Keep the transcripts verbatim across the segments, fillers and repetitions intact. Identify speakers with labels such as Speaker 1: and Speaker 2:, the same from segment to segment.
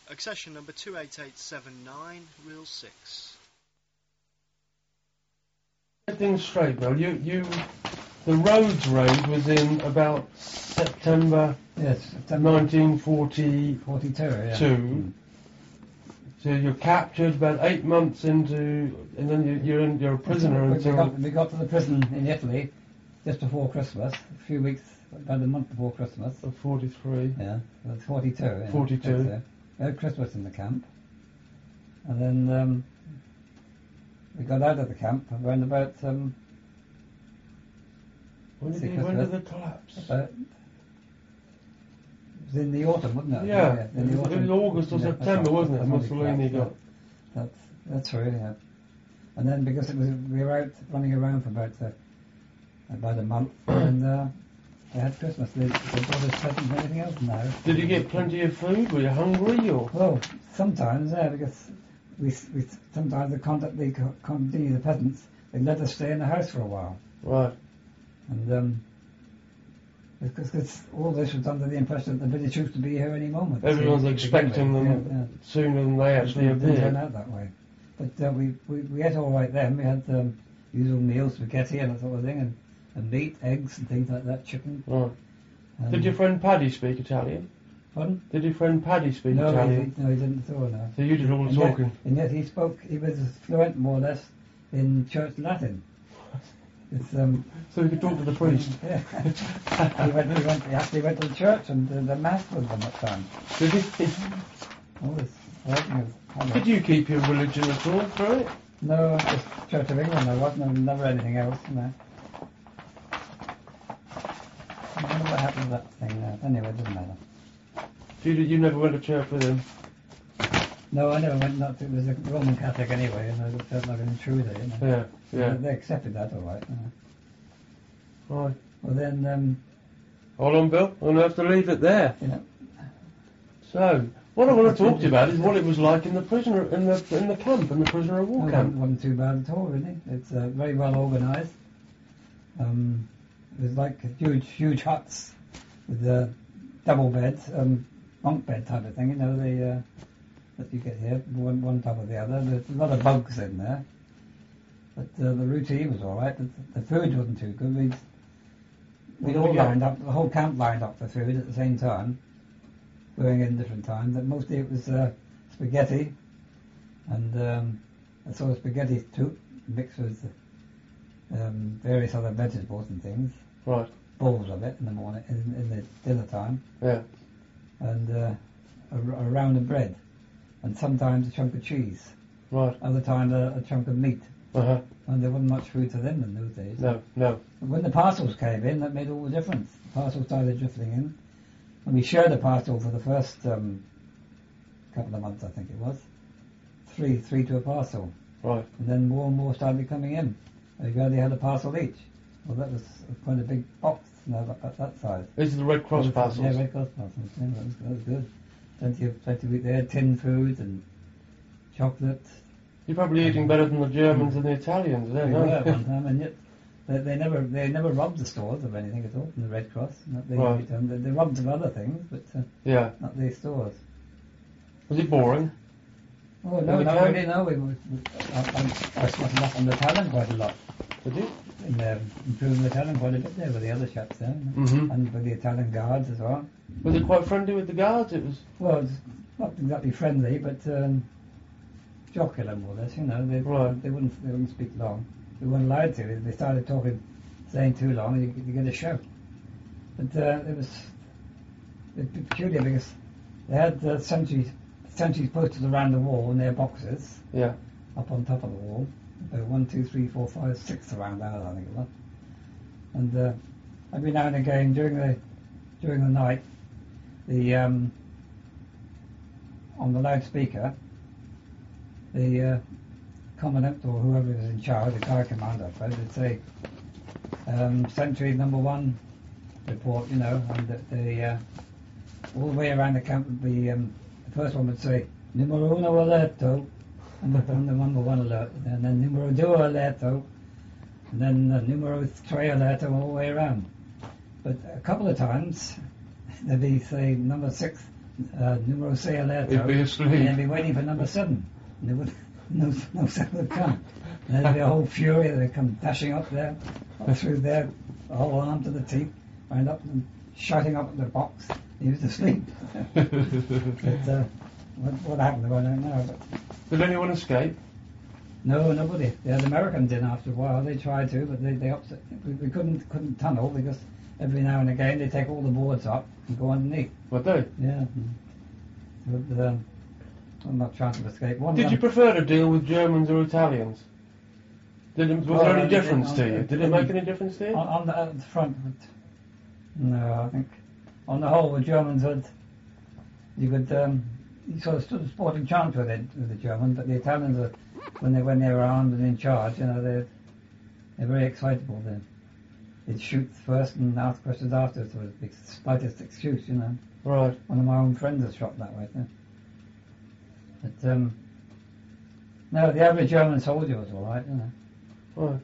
Speaker 1: accession number two eight eight seven nine, reel six.
Speaker 2: Get things straight, Bill. You, you, the Rhodes raid was in about September,
Speaker 3: yes, September
Speaker 2: nineteen forty-two.
Speaker 3: forty-two, yeah. Mm.
Speaker 2: So you're captured about eight months into, and then you, you're in, you're a prisoner
Speaker 3: we,
Speaker 2: until...
Speaker 3: we, got, we got to the prison in Italy just before Christmas, a few weeks, about a month before Christmas.
Speaker 2: Of forty-three.
Speaker 3: Yeah, that's forty-two. Yeah,
Speaker 2: forty-two.
Speaker 3: That's, uh, we had Christmas in the camp, and then um, we got out of the camp around about... Um,
Speaker 2: when did, you, when did the collapse?
Speaker 3: About, it was in the autumn, wasn't it?
Speaker 2: Yeah,
Speaker 3: yeah in the
Speaker 2: it,
Speaker 3: autumn.
Speaker 2: it was August or
Speaker 3: yeah,
Speaker 2: September,
Speaker 3: right,
Speaker 2: wasn't it? Mussolini got...
Speaker 3: That's, that's true, yeah. And then because it was, we were out running around for about uh, about a month, and uh, they had Christmas. They, they brought us presents and everything else now.
Speaker 2: Did you get plenty of food? Were you hungry, or...?
Speaker 3: Well, sometimes, yeah, because we, we sometimes the contact the continue the peasants, they let us stay in the house for a while.
Speaker 2: Right.
Speaker 3: And um, because, because all this was under the impression that the British troops to be here any moment.
Speaker 2: Everyone's
Speaker 3: so
Speaker 2: expecting them
Speaker 3: yeah, yeah.
Speaker 2: sooner than they actually
Speaker 3: it didn't
Speaker 2: appear.
Speaker 3: turn out that way. But uh, we, we we ate all right then. We had um, usual meals, spaghetti and that sort of thing, and, and meat, eggs and things like that, chicken.
Speaker 2: Right.
Speaker 3: Um,
Speaker 2: Did your friend Paddy speak Italian?
Speaker 3: Pardon?
Speaker 2: Did your friend Paddy speak
Speaker 3: no,
Speaker 2: Italian?
Speaker 3: He, no, he didn't at all, no.
Speaker 2: So you did all the
Speaker 3: and
Speaker 2: talking?
Speaker 3: Yet, and yet he spoke, he was fluent more or less in church Latin. It's, um,
Speaker 2: so he could talk to the priest?
Speaker 3: Yeah. he, went, he, went, he actually went to the church and uh, the mass was on that time.
Speaker 2: Did he?
Speaker 3: All this. Was,
Speaker 2: Did you keep your religion at all through it?
Speaker 3: No, just Church of England. There wasn't never anything else. No. I don't know what happened to that thing now. Anyway, it doesn't matter.
Speaker 2: You, you never went to church with him?
Speaker 3: No, I never went. Not to, it was a Roman Catholic anyway, and I felt like an intruder. You know?
Speaker 2: Yeah, yeah.
Speaker 3: They, they accepted that, all right. You
Speaker 2: know. Right.
Speaker 3: Well then. Um,
Speaker 2: Hold on, Bill. I'm gonna have to leave it there.
Speaker 3: You know.
Speaker 2: So, what I want to talk to you about is what it was like in the prisoner in the in the camp, in the prisoner of war
Speaker 3: no,
Speaker 2: camp.
Speaker 3: It wasn't too bad at all, really. It's uh, very well organised. Um, it was like huge, huge huts with uh, double beds, um, bunk bed type of thing. You know, the uh, that you get here, one one top of the other. There's a lot of bugs in there, but uh, the routine was all right. The, the food wasn't too good. We'd we'd all lined up, the whole camp lined up for food at the same time, going in different times. But mostly it was uh, spaghetti and um, a sort of spaghetti soup mixed with um, various other vegetables and things.
Speaker 2: Right.
Speaker 3: Bowls of it in the morning, in, in the dinner time.
Speaker 2: Yeah.
Speaker 3: And uh, a, a round of bread, and sometimes a chunk of cheese.
Speaker 2: Right.
Speaker 3: Other times a, a chunk of meat.
Speaker 2: Uh-huh.
Speaker 3: And there wasn't much food to them in those days.
Speaker 2: No, no.
Speaker 3: But when the parcels came in, that made all the difference. The parcels started drifting in, and we shared a parcel for the first um, couple of months, I think it was. Three, three to a parcel.
Speaker 2: Right.
Speaker 3: And then more and more started coming in. We only had a parcel each. Well, that was quite a big box, you know, that, that size.
Speaker 2: This is the Red Cross parcels?
Speaker 3: Yeah, Red Cross parcels. Yeah, that was, that was good. Plenty of, plenty of, they had tin food and chocolate.
Speaker 2: You're probably eating better than the Germans and the Italians,
Speaker 3: They
Speaker 2: then,
Speaker 3: were
Speaker 2: aren't
Speaker 3: at one time, and yet they, they never they never robbed the stores of anything at all from the Red Cross. Not they,
Speaker 2: Right.
Speaker 3: they, they robbed of other things, but uh,
Speaker 2: yeah.
Speaker 3: not the stores.
Speaker 2: Was it boring?
Speaker 3: Oh no,
Speaker 2: In the
Speaker 3: not
Speaker 2: camp?
Speaker 3: really. No, we, we, I, I, I spotted up on the talent quite a lot.
Speaker 2: Did you?
Speaker 3: In uh, improving the talent quite a bit there with the other chaps there,
Speaker 2: mm-hmm.
Speaker 3: and with the Italian guards as well.
Speaker 2: Was it quite friendly with the guards? It was.
Speaker 3: Well, it's not exactly friendly, but um, jocular more or less. You know, they
Speaker 2: right.
Speaker 3: they wouldn't they wouldn't speak long. They weren't allowed to. If they started talking, saying too long, you, you get a shout. But uh, it was it was peculiar because they had uh, sentries sentries posted around the wall in their boxes.
Speaker 2: Yeah.
Speaker 3: Up on top of the wall. About one, two, three, four, five, six around that, I think it was. And uh, every now and again during the during the night, the um, on the loudspeaker, the uh, commandant or whoever was in charge, the guard commander, I suppose, would say, um, "Sentry number one, report." You know, and the, the uh, all the way around the camp would be um, the first one would say, "Numero uno alerto." And the number one alert, and then numero due alerto, and then uh, numero tre alerto all the way around. But a couple of times, there'd be, say, number six uh, numero sei alerto,
Speaker 2: He'd be asleep.
Speaker 3: and they'd be waiting for number seven. And they would, no, no seven would come. And there'd be a whole fury. They'd come dashing up there, up through there, a whole arm to the teeth, right up and shouting up at the box. He was asleep. but uh, what, what happened, I don't know. But
Speaker 2: Did anyone escape?
Speaker 3: no, nobody. The Americans did after a while. They tried to, but they, they upset. We, we couldn't couldn't tunnel because every now and again they take all the boards up and go underneath.
Speaker 2: What they?
Speaker 3: Yeah. But, um, I'm not trying to escape. One
Speaker 2: Did
Speaker 3: of
Speaker 2: you
Speaker 3: them-
Speaker 2: prefer to deal with Germans or Italians? Did it, was
Speaker 3: Well,
Speaker 2: there
Speaker 3: I
Speaker 2: any
Speaker 3: didn't-
Speaker 2: difference to
Speaker 3: I-
Speaker 2: you? Did
Speaker 3: I
Speaker 2: it make
Speaker 3: didn't-
Speaker 2: any difference to you?
Speaker 3: on, on the, at the front? But no, I think on the whole the Germans had you could um, you sort of stood a sporting chance with it with the Germans, but the Italians are, when they when they were armed and in charge, you know, they're they're very excitable then. They'd shoot first and ask questions afterwards with the slightest excuse, you know.
Speaker 2: Right.
Speaker 3: One of my own friends was shot that way, too. But, um, no, the average German soldier was all right, you know.
Speaker 2: Right.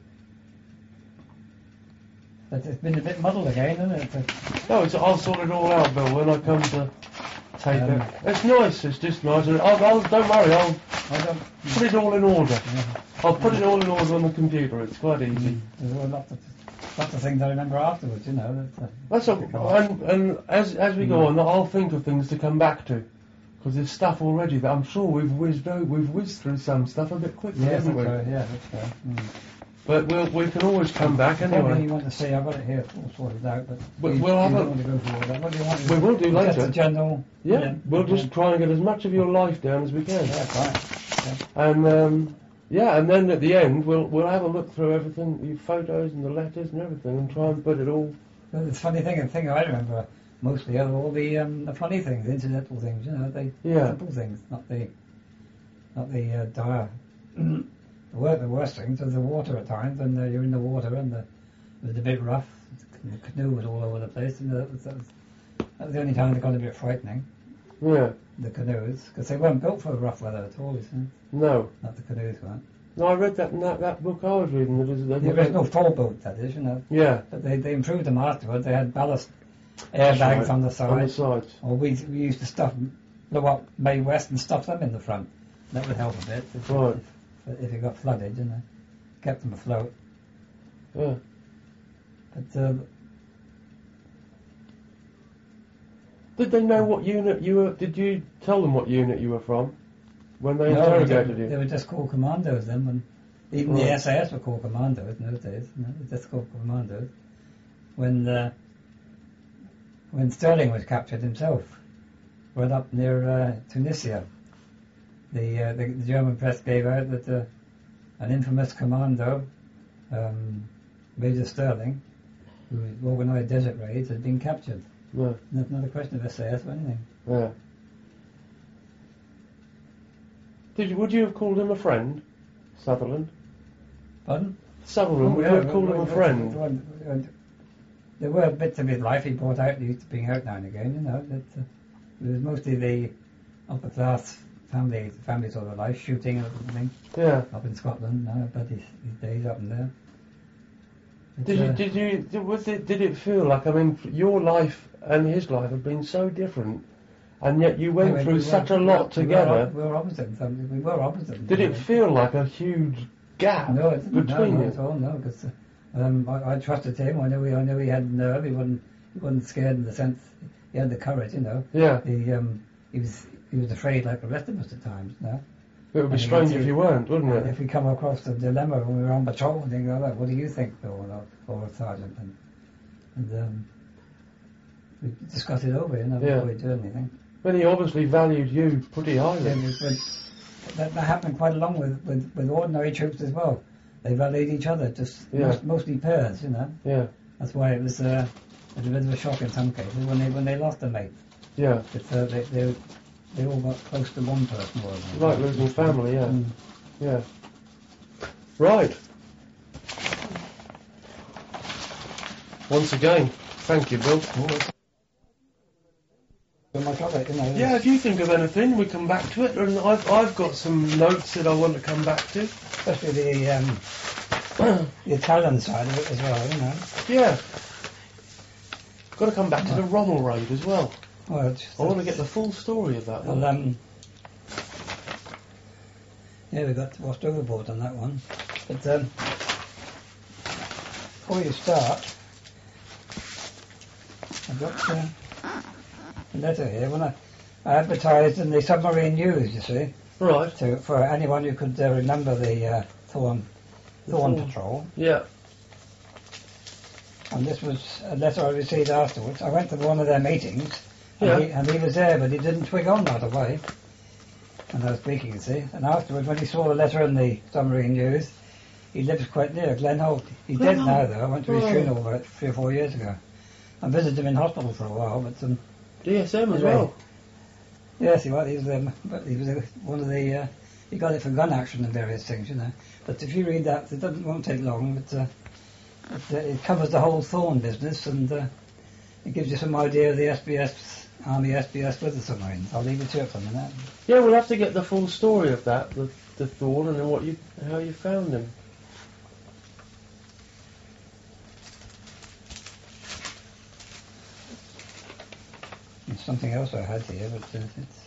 Speaker 3: But it's been a bit muddled again, isn't it? But,
Speaker 2: No, it's, I'll sort it all out, Bill, when I come to take
Speaker 3: Um,
Speaker 2: it. It's nice, it's just nice. I'll, I'll, don't worry, I'll
Speaker 3: I don't...
Speaker 2: put it all in order.
Speaker 3: Yeah.
Speaker 2: I'll put it all in order on the computer, it's quite easy.
Speaker 3: There's a lot of, lots of things I remember afterwards, you know. That, uh,
Speaker 2: That's all, and, and as, as we go on, I'll think of things to come back to. Because there's stuff already that I'm sure we've whizzed, over, we've whizzed through some stuff a bit quickly,
Speaker 3: yeah, that's
Speaker 2: haven't we?
Speaker 3: right, yeah, that's right. Mm.
Speaker 2: But we'll, we can always come back
Speaker 3: Something
Speaker 2: anyway.
Speaker 3: you want to see, I've got it here all sorted out, but
Speaker 2: We'll-
Speaker 3: you,
Speaker 2: we'll have
Speaker 3: you
Speaker 2: a-
Speaker 3: don't want to go through all that. What do you want?
Speaker 2: We will do
Speaker 3: Just
Speaker 2: later.
Speaker 3: a general...
Speaker 2: Yeah, we'll just try and get as much of your life down as we can.
Speaker 3: Yeah, that's right.
Speaker 2: And um, yeah, and then at the end we'll we'll have a look through everything, your photos and the letters and everything, and try and put it all.
Speaker 3: Well, the funny thing, the thing I remember mostly are all the um, the funny things, the incidental things, you know, the
Speaker 2: Yeah.
Speaker 3: simple things, not the not the uh, dire. the, wor- the worst things are the water at times, when uh, you're in the water and the, it was a bit rough. The canoe was all over the place, and that was, that was, that was the only time they got a bit frightening.
Speaker 2: Yeah.
Speaker 3: The canoes, because they weren't built for rough weather at all, you see.
Speaker 2: No.
Speaker 3: Not the canoes weren't.
Speaker 2: No, I read that in that, that book I was reading. That is, that
Speaker 3: The original fall boat, that is, you know.
Speaker 2: Yeah.
Speaker 3: But they, they improved them afterwards. They had ballast
Speaker 2: That's
Speaker 3: airbags
Speaker 2: right,
Speaker 3: on the side.
Speaker 2: On the sides.
Speaker 3: Or we, we used to stuff, blow up May West and stuff them in the front. That would help a bit if,
Speaker 2: Right.
Speaker 3: if, if it got flooded, you know. Kept them afloat.
Speaker 2: Yeah.
Speaker 3: But uh,
Speaker 2: Did they know what unit you were? Did you tell them what unit you were from when they
Speaker 3: no,
Speaker 2: interrogated
Speaker 3: they,
Speaker 2: you?
Speaker 3: they were just called commandos then. When even
Speaker 2: Right.
Speaker 3: the S A S were called commandos in those days. You know, they were just called commandos. When uh, when Sterling was captured himself, right up near uh, Tunisia, the, uh, the the German press gave out that uh, an infamous commando, um, Major Sterling, who organised desert raids, had been captured.
Speaker 2: No.
Speaker 3: Not, not a question of S A S or anything.
Speaker 2: Yeah. Did you? Would you have called him a friend, Sutherland?
Speaker 3: Pardon?
Speaker 2: Sutherland.
Speaker 3: Oh,
Speaker 2: would
Speaker 3: yeah,
Speaker 2: you have called him
Speaker 3: well,
Speaker 2: a
Speaker 3: well,
Speaker 2: friend?
Speaker 3: well, well, There were bits of his life he brought out, he used to bring out now and again, you know. That, uh, it was mostly the upper class family, family sort of life, shooting and everything,
Speaker 2: Yeah.
Speaker 3: up in Scotland, uh, but his, his days up in there. But,
Speaker 2: Did you?
Speaker 3: uh,
Speaker 2: Did you? Did, was it? Did it feel like? I mean, your life and his life have been so different, and yet you went
Speaker 3: we-
Speaker 2: through
Speaker 3: we
Speaker 2: such
Speaker 3: were-
Speaker 2: a
Speaker 3: we
Speaker 2: lot
Speaker 3: were-
Speaker 2: together.
Speaker 3: We were, we were opposite. in some- We were opposite.
Speaker 2: Did it feel like a huge gap
Speaker 3: No, it didn't.
Speaker 2: between
Speaker 3: no,
Speaker 2: you?
Speaker 3: not at all. No, because uh, um, I, I trusted him. I knew he, I knew he had nerve. He wasn't, he wasn't scared in the sense he had the courage. You know.
Speaker 2: Yeah.
Speaker 3: He um, he was he was afraid like the rest of us at times. No.
Speaker 2: It would be
Speaker 3: I mean,
Speaker 2: strange
Speaker 3: it's-
Speaker 2: if you weren't, wouldn't
Speaker 3: If
Speaker 2: it?
Speaker 3: we come across a dilemma when we were on patrol and things like that, what do you think, Bill, or, or Sergeant? And, and um, we discussed it over, you know,
Speaker 2: Yeah.
Speaker 3: before we do anything.
Speaker 2: But he obviously valued you pretty highly.
Speaker 3: Yeah, we- but that, that happened quite along with, with, with ordinary troops as well. They valued each other, just
Speaker 2: Yeah.
Speaker 3: most, mostly pairs, you know.
Speaker 2: Yeah.
Speaker 3: That's why it was uh, a bit of a shock in some cases when they when they lost a mate.
Speaker 2: Yeah.
Speaker 3: But, uh, they, they they all got close to one person. More than
Speaker 2: Like losing family. Yeah.
Speaker 3: Mm.
Speaker 2: Yeah. Right. Once again, thank you, Bill.
Speaker 3: So much of it, you know.
Speaker 2: Yeah, if you think of anything, we come back to it. And I've I've got some notes that I want to come back to.
Speaker 3: Especially the um, the Italian side of it as well, you know.
Speaker 2: Yeah. Got to come back to the Rommel raid as well.
Speaker 3: Well, just,
Speaker 2: I want to get the full story of that one.
Speaker 3: well, um, yeah, we got washed overboard on that one. But um, before you start, I've got uh, a letter here. When I, I advertised in the Submarine News, you see,
Speaker 2: Right.
Speaker 3: to, for anyone who could uh, remember the uh, Thorn, Thorn
Speaker 2: Thorn.
Speaker 3: Patrol.
Speaker 2: Yeah.
Speaker 3: And this was a letter I received afterwards. I went to one of their meetings, and,
Speaker 2: Yeah.
Speaker 3: he, and he was there, but he didn't twig on right away. And I was speaking, you see. And afterwards, when he saw the letter in the Submarine News, he lives quite near Glen Holt. He's dead
Speaker 2: Glen
Speaker 3: now,
Speaker 2: Holt.
Speaker 3: though. I went to his
Speaker 2: Oh.
Speaker 3: funeral about three or four years ago. I visited him in hospital for a while, but um,
Speaker 2: D S M as
Speaker 3: Anyway.
Speaker 2: well.
Speaker 3: yes, he was. He was, um, but he was uh, one of the. Uh, he got it for gun action and various things, you know. But if you read that, it doesn't won't take long. But uh, it, uh, it covers the whole Thorn business, and uh, it gives you some idea of the S B S Army S B S with the submarines. I'll leave it to it for a minute.
Speaker 2: Yeah, we'll have to get the full story of that, the, the Thorn, and then what you, how you found him.
Speaker 3: There's something else I had here, but uh, it's.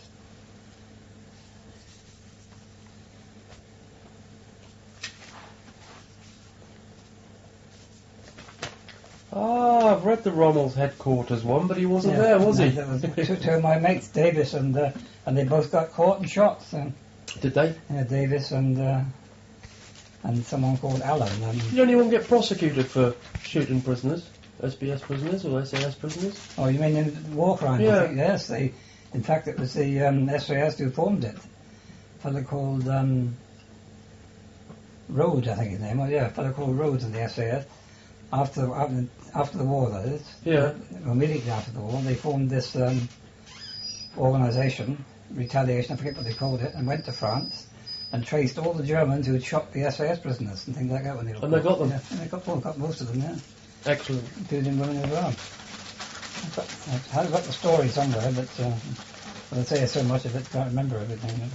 Speaker 2: Ah, I've read the Rommel's headquarters one, but he wasn't
Speaker 3: Yeah,
Speaker 2: there, was
Speaker 3: no,
Speaker 2: he?
Speaker 3: there was two, two of my mates, Davis and uh, and they both got caught and shot. So,
Speaker 2: Did they?
Speaker 3: yeah, Davis and uh, and someone called Alan. Um,
Speaker 2: Did anyone get prosecuted for shooting prisoners? S B S prisoners or S A S prisoners?
Speaker 3: oh, you mean in war crimes?
Speaker 2: Yeah.
Speaker 3: I think? Yes, they. In fact, it was the um, S A S who formed it. A fellow called um, Rhodes, I think his name was. Yeah, a fellow called Rhodes in the S A S. After after, after the war, that is.
Speaker 2: Yeah.
Speaker 3: Immediately after the war, they formed this um, organisation, retaliation. I forget what they called it, and went to France and traced all the Germans who had shot the S A S prisoners and things like that when they were
Speaker 2: And they got them?
Speaker 3: Yeah, and they got, well, got most of them, yeah,
Speaker 2: Excellent.
Speaker 3: including women as well. I've got, I've got the story somewhere, but uh, I'll say so much of it, can't remember everything. You know.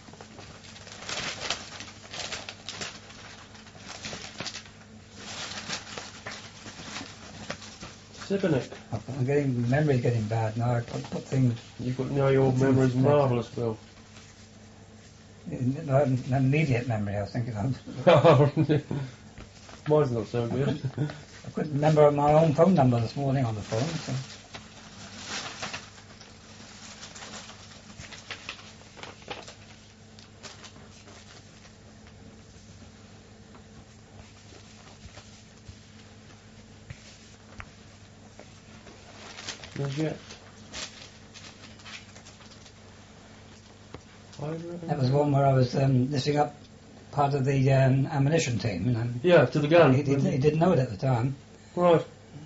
Speaker 2: Sibonic.
Speaker 3: I'm getting memory's getting bad now. I put, put things
Speaker 2: You've got now your memory's marvellous, Bill.
Speaker 3: in, in, in immediate memory. I was thinking of.
Speaker 2: Mine's not so good.
Speaker 3: I couldn't remember my own phone number this morning on the phone. So.
Speaker 2: As yet.
Speaker 3: That was one where I was um, listing up part of the um, ammunition team. You know.
Speaker 2: Yeah, to the gun.
Speaker 3: He, he, he didn't know it at the time.
Speaker 2: Right.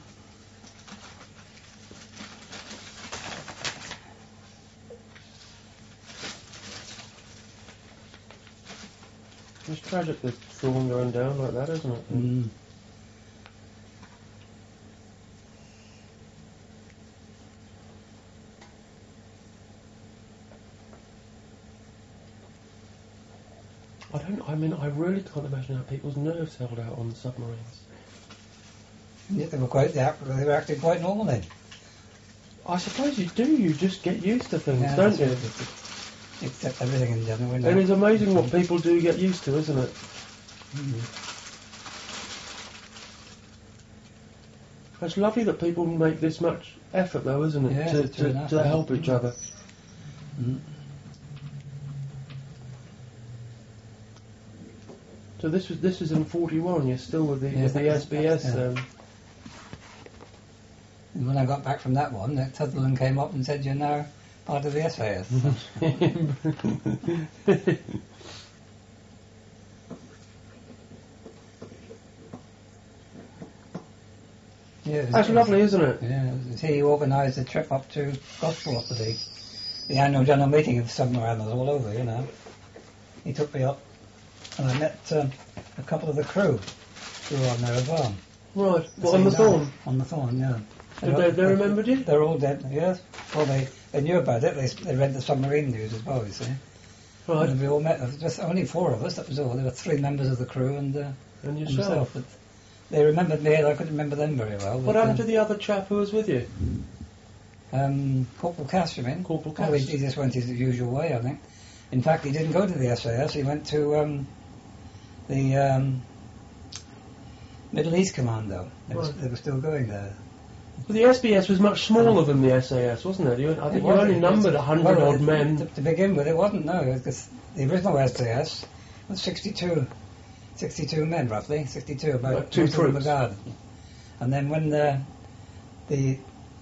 Speaker 2: It's tragic the Thorn going down like that, isn't it?
Speaker 3: Mm.
Speaker 2: I don't. I mean, I really can't imagine how people's nerves held out on the submarines.
Speaker 3: Yeah, they were quite. They, act- they were acting quite normal then.
Speaker 2: I suppose you do. You just get used to things,
Speaker 3: Yeah,
Speaker 2: don't
Speaker 3: that's
Speaker 2: you?
Speaker 3: it. Except everything in general.
Speaker 2: And it's amazing what people do get used to, isn't it?
Speaker 3: Mm.
Speaker 2: It's lovely that people make this much effort, though, isn't it?
Speaker 3: Yes,
Speaker 2: to
Speaker 3: it's
Speaker 2: to,
Speaker 3: really nice,
Speaker 2: to
Speaker 3: isn't
Speaker 2: help
Speaker 3: it?
Speaker 2: each other.
Speaker 3: Mm.
Speaker 2: So this was this was in forty-one. You're still with the
Speaker 3: Yes,
Speaker 2: with the
Speaker 3: that was-
Speaker 2: S B S.
Speaker 3: yeah.
Speaker 2: Um,
Speaker 3: And when I got back from that one, that Sutherland came up and said, "You're now part of the S A S." Yeah, it was-
Speaker 2: That's lovely, isn't it?
Speaker 3: Yeah, it was he who organised the trip up to Gosport for the, the annual general meeting of submariners all over, you know. He took me up and I met um, a couple of the crew who were on there as well.
Speaker 2: Right.
Speaker 3: The
Speaker 2: What, on the
Speaker 3: same night.
Speaker 2: Thorn?
Speaker 3: On the Thorn, yeah.
Speaker 2: Did they, they remembered you?
Speaker 3: They're all dead, yes. Well, they, they knew about it. They, they read the submarine news as well, you see.
Speaker 2: Right.
Speaker 3: And we all met. There was just only four of us, that was all. There were three members of the crew and, uh,
Speaker 2: And
Speaker 3: and
Speaker 2: yourself.
Speaker 3: myself. But they remembered me and I couldn't remember them very well.
Speaker 2: What
Speaker 3: but,
Speaker 2: happened
Speaker 3: um,
Speaker 2: to the other chap who was with you?
Speaker 3: Um, Corporal Cass, you mean?
Speaker 2: Corporal
Speaker 3: Oh, he,
Speaker 2: Cass.
Speaker 3: he just went his usual way, I think. In fact, he didn't go to the S A S. He went to um, the um, Middle East Commando. They, was,
Speaker 2: Right.
Speaker 3: they were still going there.
Speaker 2: But the S B S was much smaller than the S A S, wasn't it? You, I think
Speaker 3: It
Speaker 2: you
Speaker 3: was-
Speaker 2: only
Speaker 3: it
Speaker 2: numbered
Speaker 3: was-
Speaker 2: a hundred
Speaker 3: well,
Speaker 2: odd
Speaker 3: it-
Speaker 2: men.
Speaker 3: To, to begin with, it wasn't, no, because the original S A S was sixty-two, sixty-two men, roughly, sixty-two, about
Speaker 2: About two
Speaker 3: most of them were
Speaker 2: troops.
Speaker 3: guard. And then when the, the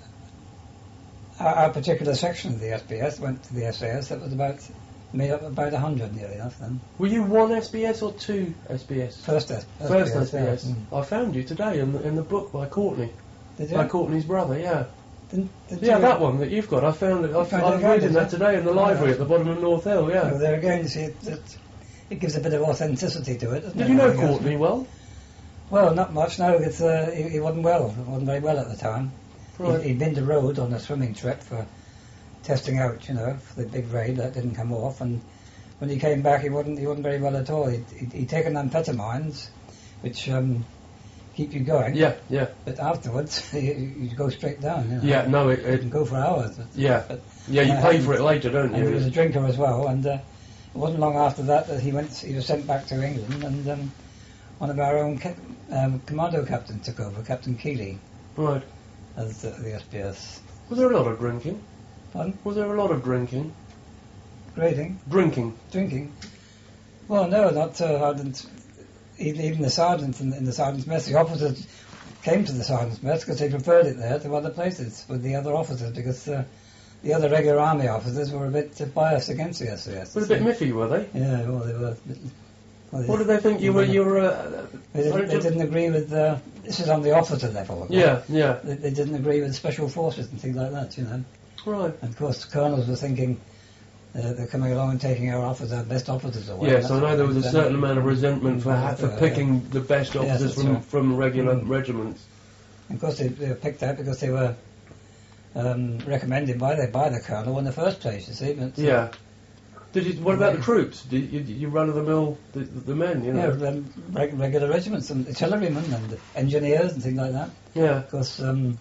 Speaker 3: our, our particular section of the S B S went to the S A S, that was about, made up about a hundred nearly enough then.
Speaker 2: Were you one S B S or two S B S?
Speaker 3: First S-
Speaker 2: First
Speaker 3: SBS,
Speaker 2: S B S.
Speaker 3: yeah. Mm.
Speaker 2: I found you today in the, in the book by Courtney.
Speaker 3: Did you?
Speaker 2: By Courtney's brother, yeah.
Speaker 3: Didn't, didn't
Speaker 2: Yeah,
Speaker 3: you-
Speaker 2: that one that you've got. I found it. I, I
Speaker 3: found
Speaker 2: was
Speaker 3: it again,
Speaker 2: reading
Speaker 3: did
Speaker 2: that
Speaker 3: you?
Speaker 2: today in the
Speaker 3: Oh,
Speaker 2: library
Speaker 3: yeah.
Speaker 2: at the bottom of North Hill, yeah.
Speaker 3: Well, there again, you see, it, it, it gives a bit of authenticity to it, doesn't
Speaker 2: Did
Speaker 3: it?
Speaker 2: you know
Speaker 3: I guess?
Speaker 2: Courtney well?
Speaker 3: Well, not much, no. It's, uh, he, he wasn't well. He wasn't very well at the time.
Speaker 2: Right.
Speaker 3: He, he'd been to Rhodes on a swimming trip for testing out, you know, for the big raid. That didn't come off. And when he came back, he wasn't he wasn't very well at all. He'd, he'd, he'd taken amphetamines, which um, keep you going.
Speaker 2: Yeah, yeah.
Speaker 3: But afterwards, you, you go straight down. You know.
Speaker 2: Yeah, no, it,
Speaker 3: You
Speaker 2: it
Speaker 3: can go for hours. But,
Speaker 2: yeah.
Speaker 3: but,
Speaker 2: Yeah, you
Speaker 3: uh,
Speaker 2: pay for it later, don't
Speaker 3: and he was a
Speaker 2: you?
Speaker 3: drinker as well. And uh, it wasn't long after that that he went. He was sent back to England, and um, one of our own ca- um, commando captains took over, Captain Keeley,
Speaker 2: Right.
Speaker 3: as the, the S B S.
Speaker 2: Was there a lot of drinking?
Speaker 3: Pardon?
Speaker 2: Was there a lot of drinking?
Speaker 3: Grading.
Speaker 2: Drinking.
Speaker 3: Drinking? Well, no, not. Uh, I didn't. Even, even the sergeants in, in the sergeants' mess, the officers came to the sergeants' mess because they preferred it there to other places with the other officers because uh, the other regular army officers were a bit uh, biased against the S A S.
Speaker 2: Was a bit miffy, were they?
Speaker 3: Yeah, well, they were. A bit, well,
Speaker 2: What did they think you were? You were. Uh,
Speaker 3: They didn't, they didn't agree with. Uh, this is on the officer level.
Speaker 2: Yeah, yeah.
Speaker 3: They, they didn't agree with special forces and things like that, you know.
Speaker 2: Right.
Speaker 3: And of course, the colonels were thinking uh, they're coming along and taking our officers, our best officers away.
Speaker 2: Yes,
Speaker 3: That's
Speaker 2: I know
Speaker 3: what
Speaker 2: there was a
Speaker 3: they-
Speaker 2: certain amount of resentment for ha- for
Speaker 3: Yeah,
Speaker 2: picking the best
Speaker 3: Yes,
Speaker 2: officers
Speaker 3: that's
Speaker 2: from
Speaker 3: right.
Speaker 2: from regular
Speaker 3: Mm.
Speaker 2: regiments.
Speaker 3: And of course, they, they were picked out because they were um, recommended by the by the colonel in the first place. You see, but, uh,
Speaker 2: Yeah. Did you? What about the
Speaker 3: Yeah.
Speaker 2: troops? Did you, you run of the mill the, the men? You
Speaker 3: yeah,
Speaker 2: know.
Speaker 3: um, reg- regular regiments and artillerymen and engineers and things like that.
Speaker 2: Yeah.
Speaker 3: Of course, um,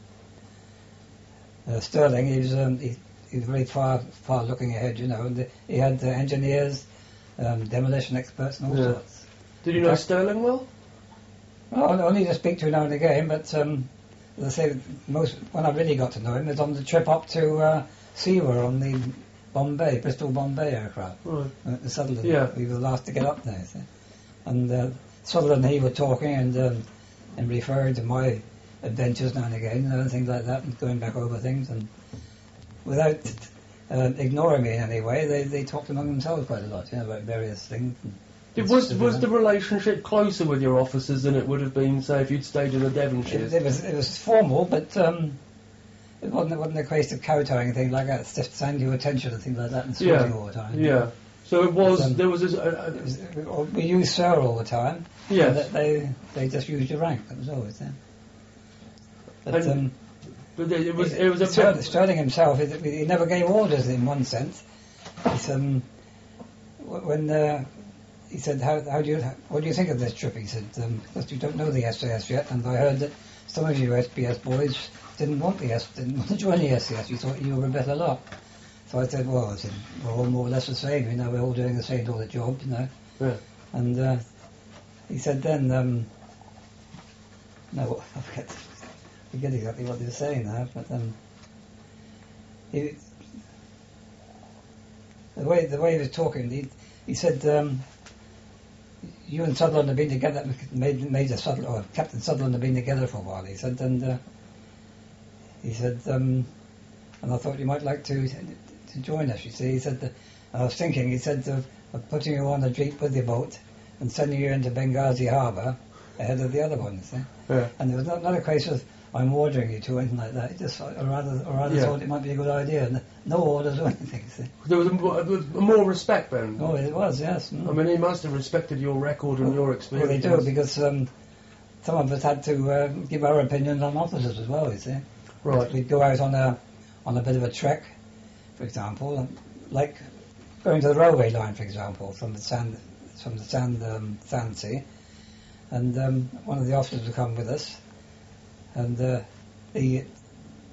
Speaker 3: uh, Sterling, he was um, he, he was very far far looking ahead, you know, and the, he had uh, engineers, um, demolition experts, and all
Speaker 2: Yeah.
Speaker 3: sorts.
Speaker 2: Did you
Speaker 3: In
Speaker 2: know
Speaker 3: fact-
Speaker 2: Sterling well?
Speaker 3: Well, only to speak to now and again, but um, as I say, most when I really got to know him was on the trip up to uh, Seawar on the Bombay, Bristol Bombay aircraft.
Speaker 2: Right.
Speaker 3: Uh, the Sutherland.
Speaker 2: Yeah.
Speaker 3: We were the last to get up there. See? And uh, Sutherland and he were talking and um, and referring to my adventures now and again, you know, and things like that, and going back over things, and without uh, ignoring me in any way, they they talked among themselves quite a lot, you know, about various things. and-
Speaker 2: It
Speaker 3: and
Speaker 2: was
Speaker 3: stuff
Speaker 2: was
Speaker 3: like
Speaker 2: the
Speaker 3: that.
Speaker 2: relationship closer with your officers than it would have been, say, if you'd stayed in the
Speaker 3: It,
Speaker 2: Devonshires?
Speaker 3: it was it was formal, but um, it wasn't it wasn't a case of kowtowing and things like that. It's just saying you attention and things like that, and sweating
Speaker 2: Yeah.
Speaker 3: all the time.
Speaker 2: Yeah. So it was.
Speaker 3: But, um,
Speaker 2: there was. A, a,
Speaker 3: It was, we used sir all the time.
Speaker 2: Yes.
Speaker 3: and They they just used your rank. That was always there. But
Speaker 2: And
Speaker 3: um,
Speaker 2: but it was. It was a
Speaker 3: Sterling,
Speaker 2: bit.
Speaker 3: Sterling himself, he, he never gave orders in one sense. He's, um, wh- when uh, he said, "How how do you what do you think of this trip?" He said, um, "Because you don't know the S A S yet, and I heard that some of you S B S boys didn't want the S didn't want to join the S A S. You thought you were a better lot." So I said, "Well, I said, we're all more or less the same. You know, we're all doing the same sort of job. You know."
Speaker 2: Yeah.
Speaker 3: And uh, he said then, um, no, I forget, forget exactly what he was saying now, but um, he, the way the way he was talking, he, he said, um, you and Sutherland have been together, Major, Major Sutherland, or Captain Sutherland have been together for a while, he said, and uh, he said, um, and I thought you might like to to join us, you see. He said, that, I was thinking, he said, of, of putting you on a jeep with your boat and sending you into Benghazi harbour ahead of the other one, you see.
Speaker 2: Yeah.
Speaker 3: And it was not, not a case of, I'm ordering you to or anything like that. It just, I rather, I rather
Speaker 2: Yeah.
Speaker 3: thought it might be a good idea. And no orders or anything, you see.
Speaker 2: There was a, mo- there was more respect then.
Speaker 3: Oh, it was, yes. Mm.
Speaker 2: I mean, he must have respected your record and your
Speaker 3: Well,
Speaker 2: experience.
Speaker 3: they do, because um, some of us had to uh, give our opinions on officers as well, you see.
Speaker 2: Right.
Speaker 3: We'd go out on a on a bit of a trek, for example, and like going to the railway line, for example, from the sand from the sand um, sand sea, and um, one of the officers would come with us, and uh, the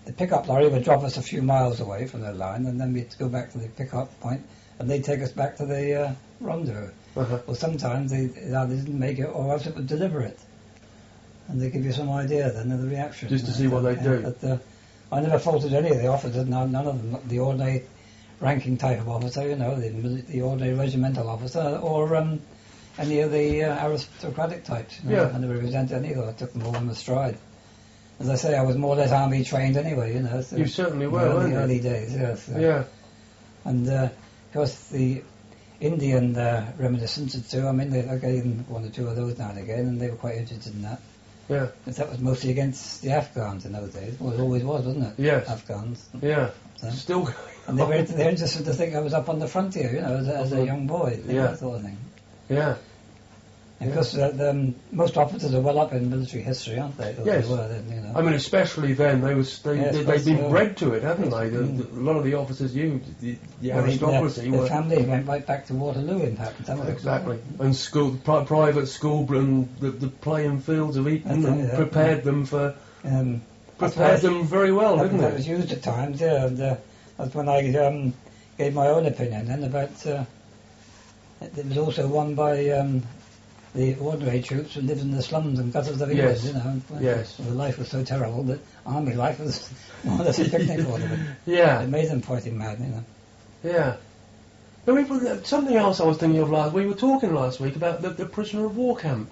Speaker 3: the pickup lorry would drop us a few miles away from the line, and then we'd go back to the pickup point, and they'd take us back to the uh, rendezvous.
Speaker 2: Uh-huh.
Speaker 3: Well, sometimes they either didn't make it, or else it would deliver it, and they give you some idea then of the reaction.
Speaker 2: Just to
Speaker 3: uh,
Speaker 2: see what they
Speaker 3: yeah,
Speaker 2: do.
Speaker 3: But, uh, I never faulted any of the officers. None, none of them, not the ordinary ranking type of officer, you know, the, the ordinary regimental officer, or um, any of the uh, aristocratic types. You know,
Speaker 2: Yeah.
Speaker 3: I never resented any of them. I took them all in the stride. As I say, I was more or less army trained anyway, you know. So
Speaker 2: You certainly
Speaker 3: in
Speaker 2: were,
Speaker 3: the early,
Speaker 2: weren't you?
Speaker 3: early days, yes. uh,
Speaker 2: Yeah.
Speaker 3: And uh, of course, the Indian uh, reminiscences too. I mean, they, I gave them one or two of those now and again, and they were quite interested in that.
Speaker 2: Yeah.
Speaker 3: But that was mostly against the Afghans in those days. Well, it always was, wasn't it?
Speaker 2: Yes.
Speaker 3: Afghans.
Speaker 2: Yeah.
Speaker 3: So.
Speaker 2: Still going
Speaker 3: And they were,
Speaker 2: on.
Speaker 3: they're interested to think I was up on the frontier, you know, as, a- as a young boy, you know,
Speaker 2: Yeah.
Speaker 3: that sort of thing.
Speaker 2: Yeah.
Speaker 3: And
Speaker 2: Yeah.
Speaker 3: of course, uh, the, um, most officers are well up in military history, aren't they? Or
Speaker 2: Yes.
Speaker 3: They were then, you know.
Speaker 2: I mean, especially then, they was they,
Speaker 3: Yes,
Speaker 2: they,
Speaker 3: of
Speaker 2: they'd
Speaker 3: course,
Speaker 2: been
Speaker 3: yeah.
Speaker 2: bred to it, hadn't they? The,
Speaker 3: Mm.
Speaker 2: the, a lot of the officers, you, the, the
Speaker 3: Well,
Speaker 2: aristocracy,
Speaker 3: their,
Speaker 2: were
Speaker 3: their family went right back to Waterloo, in fact. and some of them-
Speaker 2: exactly, and school, pri- private school, and the, the playing fields of Eton,
Speaker 3: That's it,
Speaker 2: and
Speaker 3: yeah.
Speaker 2: prepared them for
Speaker 3: Um, that's
Speaker 2: prepared
Speaker 3: why-
Speaker 2: them very well,
Speaker 3: that,
Speaker 2: didn't
Speaker 3: that
Speaker 2: it?
Speaker 3: was used at times, yeah. And uh, that's when I um, gave my own opinion then about. Uh, it, it was also won by um, the ordinary troops who lived in the slums and gutters of England,
Speaker 2: Yes.
Speaker 3: you know. And, uh,
Speaker 2: Yes.
Speaker 3: The life was so terrible that army life was more or less a picnic for them. It
Speaker 2: Yeah,
Speaker 3: made them fighting mad, you know.
Speaker 2: yeah. Now, we, something else I was thinking of last. We were talking last week about the, the prisoner of war camp.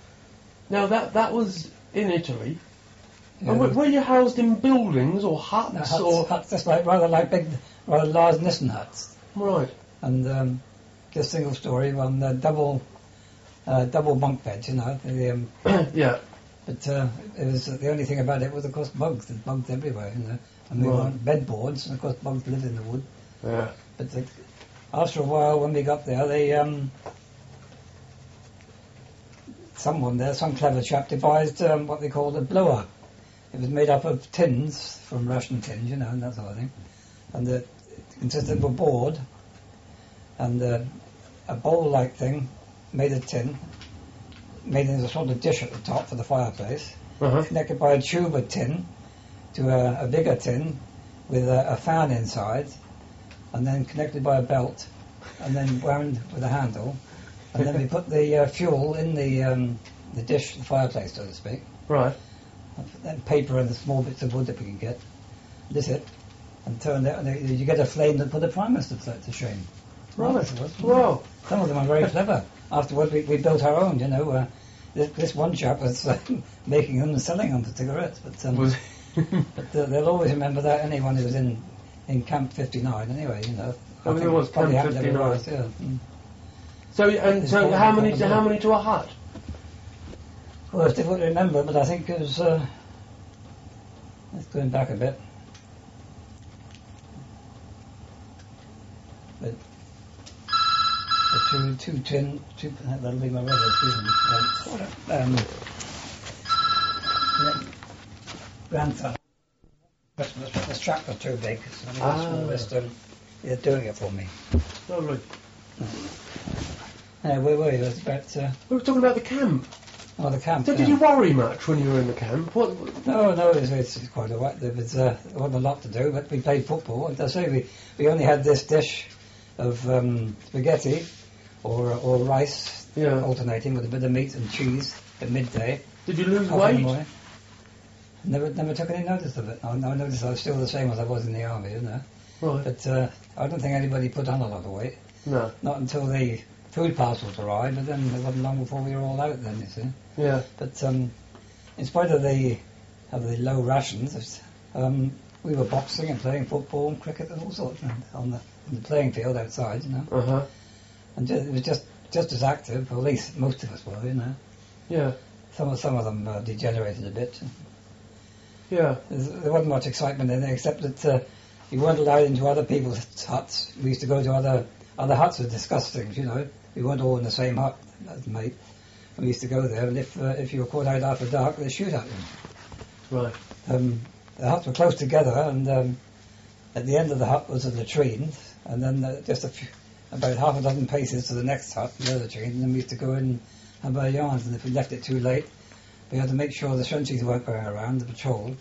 Speaker 2: Now that that was in Italy.
Speaker 3: Yeah,
Speaker 2: and were,
Speaker 3: the-
Speaker 2: were you housed in buildings or huts,
Speaker 3: the huts,
Speaker 2: or
Speaker 3: huts, just like rather like big, rather large Nissen huts,
Speaker 2: right?
Speaker 3: and um, just single story on the double, uh, double bunk beds, you know. The, um,
Speaker 2: Yeah,
Speaker 3: but uh, it was the only thing about it was, of course, bugs. There's bugs everywhere, you know. And we
Speaker 2: Right.
Speaker 3: weren't bedboards, and of course, bugs live in the wood.
Speaker 2: yeah,
Speaker 3: But the, after a while, when we got there, they um, someone there, some clever chap, devised um, what they called a blower. It was made up of tins, from ration tins, you know, and that sort of thing. And the, it consisted of a board and uh, a bowl-like thing made of tin, made into a sort of dish at the top for the fireplace,
Speaker 2: uh-huh.
Speaker 3: connected by a tube of tin to a, a bigger tin with a, a fan inside, and then connected by a belt, and then wound with a handle, and then we put the uh, fuel in the um, the dish, the fireplace, so to speak,
Speaker 2: Right.
Speaker 3: and paper and the small bits of wood that we can get, lit it, and turned it, and they- you get a flame that put the primers to, to shame.
Speaker 2: Right.
Speaker 3: Afterwards.
Speaker 2: Wow.
Speaker 3: Some of them are very clever. Afterwards, we, we built our own, you know. Uh, this, this one chap was uh, making them and selling them for cigarettes, but, um,
Speaker 2: Was
Speaker 3: but uh, they'll always remember that, anyone who was in, in Camp fifty-nine, anyway, you know.
Speaker 2: Oh,
Speaker 3: I
Speaker 2: there
Speaker 3: think
Speaker 2: was
Speaker 3: it probably
Speaker 2: Camp
Speaker 3: happened everywhere
Speaker 2: fifty-nine.
Speaker 3: else, yeah. Mm.
Speaker 2: so? And
Speaker 3: It's
Speaker 2: so,
Speaker 3: called-
Speaker 2: how many?
Speaker 3: called
Speaker 2: To,
Speaker 3: a
Speaker 2: how
Speaker 3: blower.
Speaker 2: many to a hut?
Speaker 3: Well, it's difficult to remember, but I think it was, uh, let's going back a bit. But the two, two tin, two, that'll be my brother, excuse me. Um, yeah, grandson. But the, the strap was too big, so I mean,
Speaker 2: Ah.
Speaker 3: the smallest, um, they're doing it for me.
Speaker 2: Lovely.
Speaker 3: Uh, where were you? It was about, uh,
Speaker 2: We were talking about the camp.
Speaker 3: oh, the camp.
Speaker 2: So,
Speaker 3: yeah.
Speaker 2: did you worry much when you were in the camp? What?
Speaker 3: No, no, it's, it's quite all right. There was, uh, there wasn't a lot to do, but we played football. And I say we, we only had this dish of um, spaghetti or or rice,
Speaker 2: Yeah.
Speaker 3: alternating with a bit of meat and cheese at midday.
Speaker 2: Did you lose
Speaker 3: half in the
Speaker 2: weight?
Speaker 3: morning. Never, never took any notice of it. I, I noticed I was still the same as I was in the army, you know.
Speaker 2: Right.
Speaker 3: But uh, I don't think anybody put on a lot of weight.
Speaker 2: No.
Speaker 3: Not until the food parcels arrived, but then it wasn't long before we were all out then, you see.
Speaker 2: Yeah.
Speaker 3: But um, in spite of the of the low rations, um, we were boxing and playing football and cricket and all sorts and on the, on the playing field outside, you know.
Speaker 2: Uh huh.
Speaker 3: And ju- it was just just as active, or at least most of us were, you know.
Speaker 2: Yeah.
Speaker 3: Some of some of them uh, degenerated a bit.
Speaker 2: Yeah.
Speaker 3: There's, there wasn't much excitement in there, except that uh, you weren't allowed into other people's huts. We used to go to other other huts and discuss things, you know. We weren't all in the same hut as mate. We used to go there, and if uh, if you were caught out after dark, they'd shoot at you.
Speaker 2: Right.
Speaker 3: Um, the huts were close together, and um, at the end of the hut was a latrine, and then uh, just a few, about half a dozen paces to the next hut, the latrine, and then we used to go in and have our yarns, and if we left it too late, we had to make sure the sentries weren't going around, the patrol,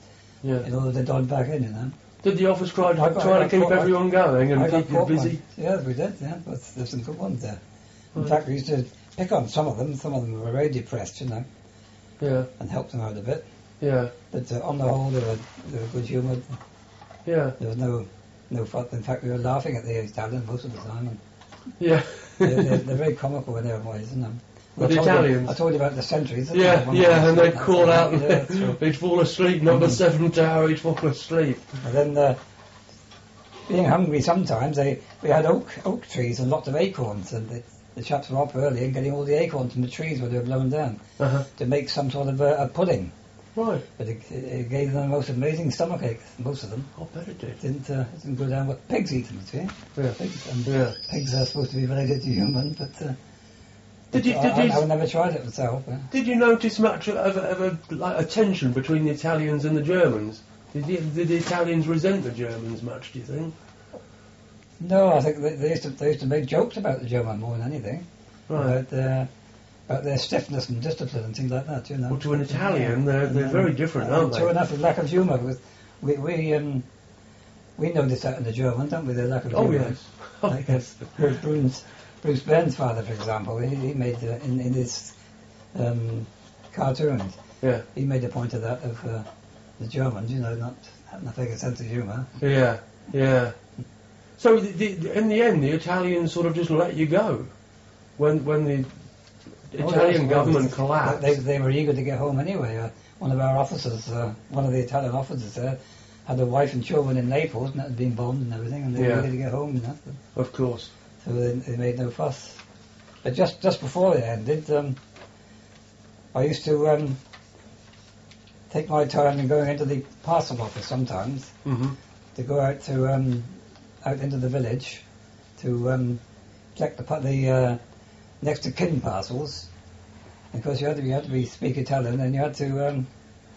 Speaker 2: Yeah.
Speaker 3: in order to dodge back in, you know.
Speaker 2: Did the office try,
Speaker 3: I got-
Speaker 2: try
Speaker 3: I
Speaker 2: to
Speaker 3: got
Speaker 2: keep
Speaker 3: caught-
Speaker 2: everyone going and
Speaker 3: I got
Speaker 2: keep you
Speaker 3: caught
Speaker 2: busy?
Speaker 3: once. Yeah, we did, yeah, but there's some good ones there. In
Speaker 2: Right.
Speaker 3: fact, we used to pick on some of them. Some of them were very depressed, you know,
Speaker 2: Yeah,
Speaker 3: and help them out a bit.
Speaker 2: yeah,
Speaker 3: But uh, on the whole, they were, they were good humoured.
Speaker 2: yeah,
Speaker 3: There was no no fun. In fact, we were laughing at the Italians most of the time. And
Speaker 2: yeah.
Speaker 3: they're, they're, they're very comical in their ways, isn't them?
Speaker 2: The
Speaker 3: I told
Speaker 2: Italians?
Speaker 3: You, I told you about the sentries. didn't I?
Speaker 2: Yeah,
Speaker 3: One of
Speaker 2: yeah,
Speaker 3: them,
Speaker 2: and they'd
Speaker 3: that's
Speaker 2: call
Speaker 3: right.
Speaker 2: out and
Speaker 3: Yeah, that's right.
Speaker 2: they'd fall asleep. Number
Speaker 3: Mhm.
Speaker 2: seven tower, he'd fall asleep.
Speaker 3: And then, uh, being hungry sometimes, they we had oak oak trees and lots of acorns, and the, the chaps were up early and getting all the acorns from the trees where they were blown down
Speaker 2: Uh-huh.
Speaker 3: to make some sort of a, a pudding.
Speaker 2: Right.
Speaker 3: But it, it gave them the most amazing stomach aches, most of them.
Speaker 2: I bet it did.
Speaker 3: Didn't uh, didn't go down with pigs eat them, you see.
Speaker 2: Yeah.
Speaker 3: Pigs, and
Speaker 2: Yeah.
Speaker 3: pigs are supposed to be related to humans, but uh,
Speaker 2: Did you,
Speaker 3: I,
Speaker 2: did
Speaker 3: I,
Speaker 2: you,
Speaker 3: I've never tried it myself. Uh,
Speaker 2: did you notice much of, of, of a, like a tension between the Italians and the Germans? Did the, did the Italians resent the Germans much, do you think?
Speaker 3: no, I think they, they used to they used to make jokes about the German more than anything.
Speaker 2: Right.
Speaker 3: About, uh, about their stiffness and discipline and things like that, you know.
Speaker 2: Well, to an Italian, they're, they're
Speaker 3: And,
Speaker 2: very
Speaker 3: um,
Speaker 2: different,
Speaker 3: and
Speaker 2: aren't
Speaker 3: True
Speaker 2: they?
Speaker 3: enough, the lack of humour. With we we um we noticed that in the Germans, don't we? Their lack of
Speaker 2: Oh,
Speaker 3: humour.
Speaker 2: yes. Oh,
Speaker 3: Like,
Speaker 2: yes.
Speaker 3: Bruce, Bruce, Bruce Benn's father, for example, he, he made uh, in in his um, cartoons,
Speaker 2: Yeah.
Speaker 3: he made a point of that of uh, the Germans, you know, not having a bigger sense of humour.
Speaker 2: Yeah, yeah. So the, the, in the end, the Italians sort of just let you go when when the
Speaker 3: Oh,
Speaker 2: Italian
Speaker 3: yes,
Speaker 2: government
Speaker 3: well,
Speaker 2: collapsed.
Speaker 3: They, they were eager to get home anyway. Uh, one of our officers, uh, one of the Italian officers there, had a wife and children in Naples, and that had been bombed and everything, and they
Speaker 2: Yeah.
Speaker 3: were eager to get home. You know,
Speaker 2: Of course.
Speaker 3: so they, they made no fuss. But just just before it ended, um, I used to um, take my time in going into the parcel office sometimes
Speaker 2: hmm
Speaker 3: to go out to um, out into the village to um, collect the pa- the uh, next to kin parcels. And of course, you had to you had to be speak Italian, and you had to um,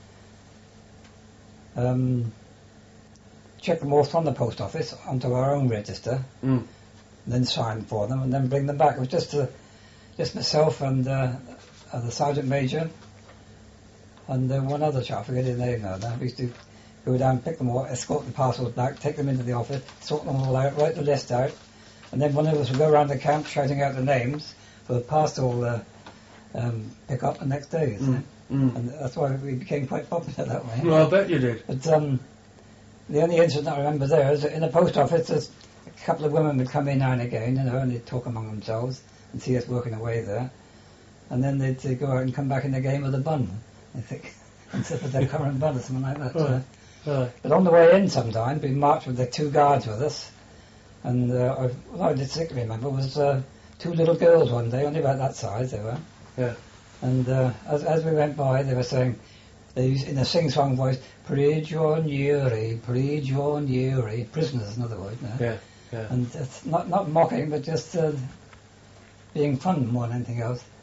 Speaker 3: um, check them all from the post office onto our own register,
Speaker 2: Mm.
Speaker 3: then sign for them, and then bring them back. It was just uh, just myself and uh, uh, the sergeant major and uh, one other chap. I forget his name now. We used to go down, pick them all, escort the parcels back, take them into the office, sort them all out, write the list out, and then one of us would go around the camp shouting out the names for the parcel uh, um, pick up the next day. you see.
Speaker 2: Mm. Mm.
Speaker 3: And that's why we became quite popular that way.
Speaker 2: Well, I bet you did.
Speaker 3: But um, the only incident I remember there is that in the post office, there's a couple of women would come in now and again, you know, and they'd talk among themselves and see us working away there. And then they'd uh, go out and come back in the game with a bun, I think, and sit with their current bun or something like that.
Speaker 2: Right.
Speaker 3: uh.
Speaker 2: Right.
Speaker 3: But on the way in sometimes, we marched with the two guards with us. And uh, I, what I distinctly remember was uh, two little girls one day, only about that size they were.
Speaker 2: Yeah.
Speaker 3: And uh, as, as we went by, they were saying, they used, in a sing-song voice, prigionieri, prigionieri, prisoners, in other words. No?
Speaker 2: Yeah. Yeah.
Speaker 3: And it's not, not mocking, but just uh, being fun more than anything else.